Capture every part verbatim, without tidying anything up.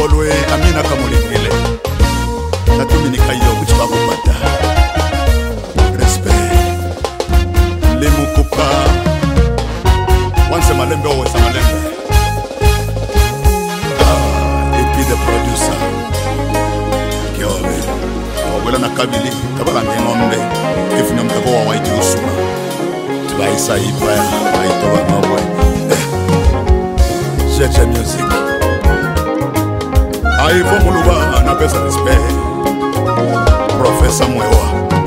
Kolwe Amina Kamulingile Natumi nikayo kuchibabu bata Respect Limu kupa Wanse malembe owe sa malembe Ah, epi the producer Kiowe Wawela na kabili Kabala ngengombe Kifini mtako wa waiti usuma Tibaisa ipaya Waito wa mabwe Jeje music Aivo muluba na pesa respect Professor Mwewa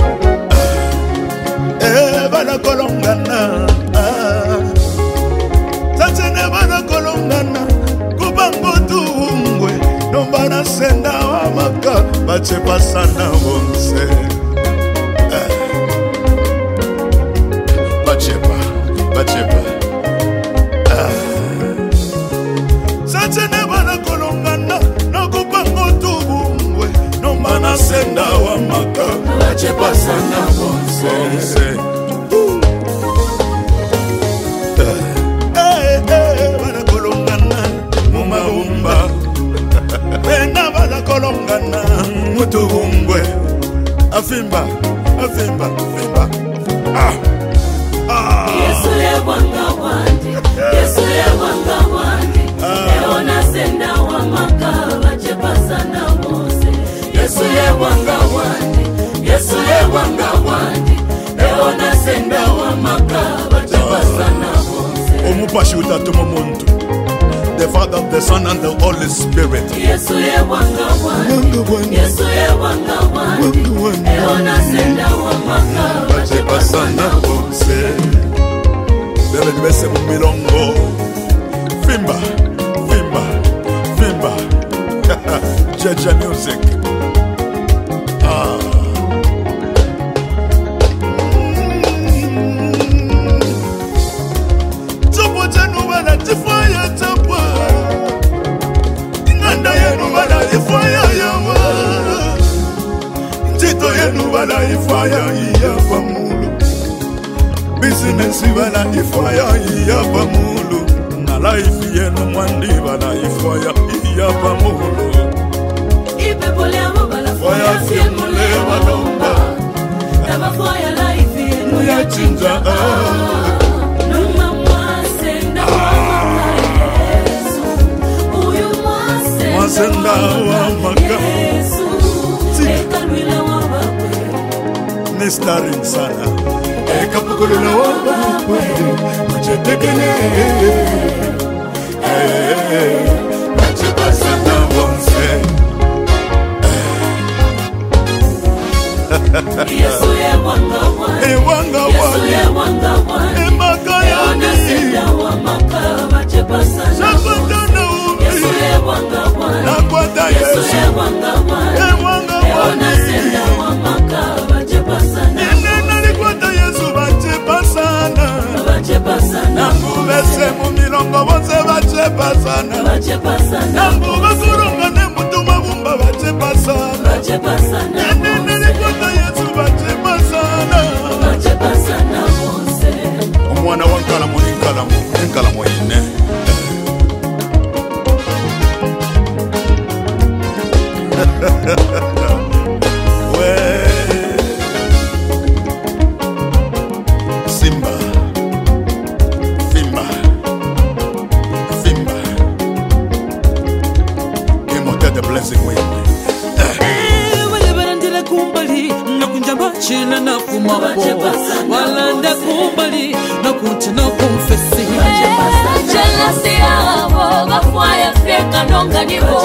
Eh bana kolongana Tatene bana kolongana Kubango tuungwe Nombana senda wa maka Bache pasana bonse Bachepa Bachepa Tatene bana kolongana Kubango tuungwe Nombana senda wa maka Bache pasana bonse Kolongana mutuungwe afimba afimba afimba ah ah Yesu ye wanga wandi Yesu ye wanga wandi eona senda wa makaba chepasa na Mose Yesu ye wanga wandi Yesu ye wanga wandi eona senda wa makaba chepasa na Mose omupashi utatu muntu the Father, the Son, and the Holy Spirit. Yesu ye wanga wandi Yesu ye wanga wandi eona senda wa makaba chepasa na Mose Bebe dibese mumilongo Fimba, Fimba, Fimba Jeje music Ah Tupo jenu wana tifaya tapa Nganda yenu wana ifaya yawa Ntito yenu wana ifaya iya pamulu Business wana ifaya iya pamulu Na life yenu mwandi wana ifaya iya pamulu Ipe pole amo bala faya siemule walomba Taba faya life yenu ya chinja Numa mwasenda wa Yesu Uyu mwasenda wa Yesu Eka nwila wa bakwe Ni starring sana Eka pukulila wa bakwe Machetekele Machepasa na bonse Yesu ye wanga wandi E wanga Yesu ye wandi wanga wandi E makaya eona senda wa makaba chepasa na Mose Yesu ye wanga wandi Nakwata Yesu Yesu ye wanga wandi E wanga eona wandi senda wa makaba chepasa na Nene nalikwata Yesu bachepasana Bachepasana Nangubese mumilongo bonse bachepasana Bachepasana Nanguba kurunga ne mutuma bumba bachepasana Bachepasana Nene nalikwata Yesu bachepasana Bachepasana Mose Omwana wankala mo inkala mo Inkala mo ine We Simba Fimba Fimba Imote the blessing way Wale kumbali na kunjamba china na fumapo Walanda kumbali na kuntina kumfesi Jealousy abo Gafwaya feka nonga nibo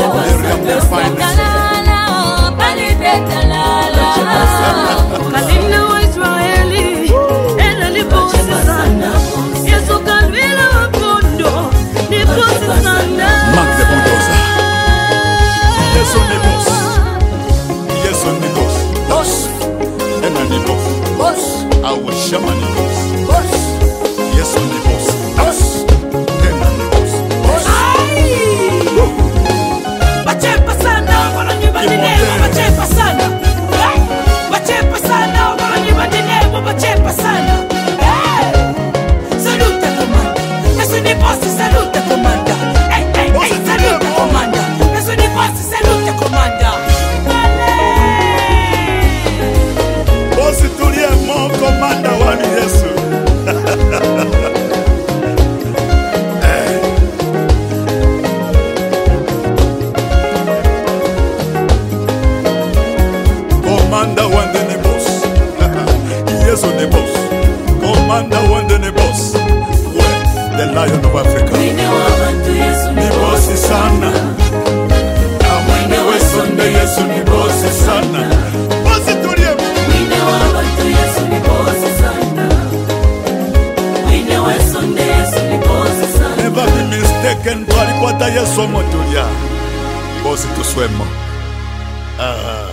Kalala Palide talala Kalina wa Israeli Ena lipo sana Yesu kalvila wa kondo Nipo sana Mark the bulldozer Yes on the boss Yes on the boss Boss Ena the boss Boss Awa shama the boss Boss Yes on the boss Boss Ena the boss Boss Bachepa sana Wana nyumbani neo Bachepa sana Amanda Wandene boss. Ouais, the lion of Africa. Mwine wa bantu Yesu Ni bosi sana. Mwine we Sunday Yesu ni bosi sana. Bosi tulie. Mwine wa bantu Yesu ni bosi sana. Mwine we Sunday Yesu ni bosi sana. Never be mistaken, twalikwata Yesu omotulia. Bosi tuswemo. Ah.